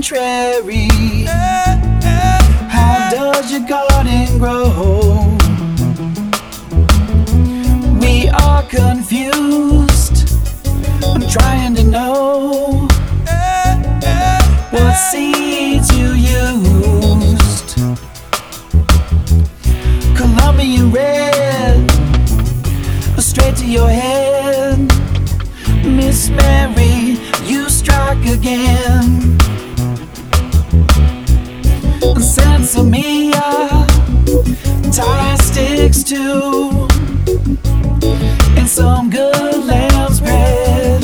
contrary. How does your garden grow? We are confused. I'm trying to know what seeds you used. Colombian red, straight to your head. Miss Mary, you strike again. Sansamia, tie sticks too, and some good lamb spread.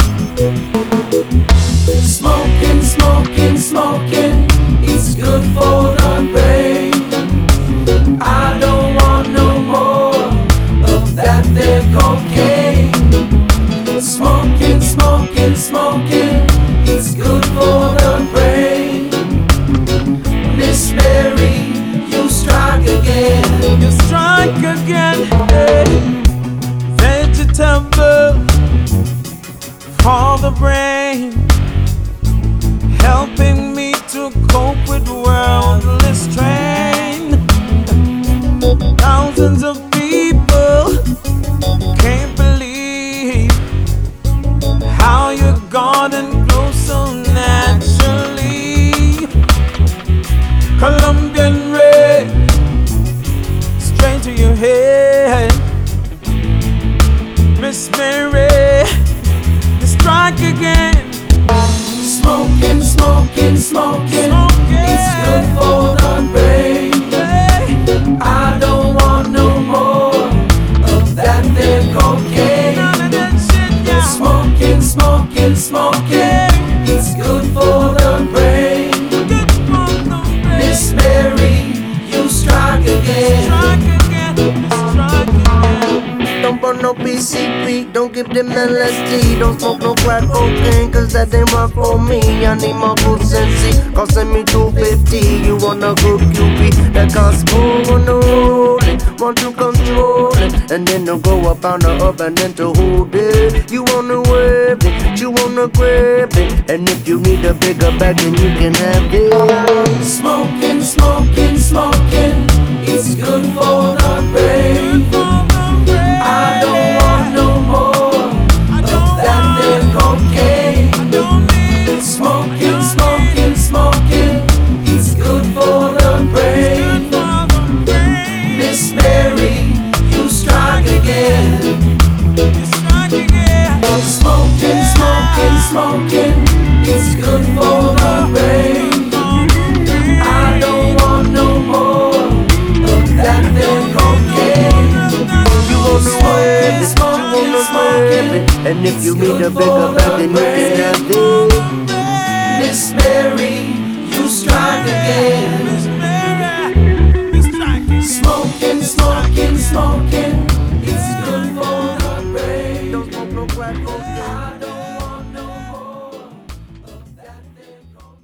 Smoking, smoking, smoking, it's good for the brain. I don't want no more of that there cocaine. Smoking, smoking, smoking, it's good for the brain. Miss Mary, you strike again. You strike again, hey. Vegetable for the brain, helping me to cope with worldly strain. Thousands of people can't believe how your garden grows so naturally. Colombian red, straight to your head. Miss Mary, you strike again. Smoking, smoking, smoking, it's good for the brain. I don't want no more of that there cocaine. Smoking, smoking, smoking, it's good for the brain. Miss Mary, you strike again. Don't burn no PCP, don't give them LSD. Don't smoke no crack cocaine, cause that ain't work for me. I need my good sensi, costing me $250. You want a good QP, that costs more on the rolling. Want to control it, and then don't go up on the up and then to hold it. You wanna whip it, you wanna grab it, and if you need a bigger bag, then you can have it. Smoking, smoking, smoking, it's good for the brain. I don't want no more of that there cocaine. Smoking, smoking, smoking, it's good for the brain. Miss Mary, you strike again. Smoking, smoking, smoking, it's good for the brain. I don't want no more of that there cocaine. Smoking, smoking, and if you need a bigger bag, then you can have it. Miss Mary, you strike again.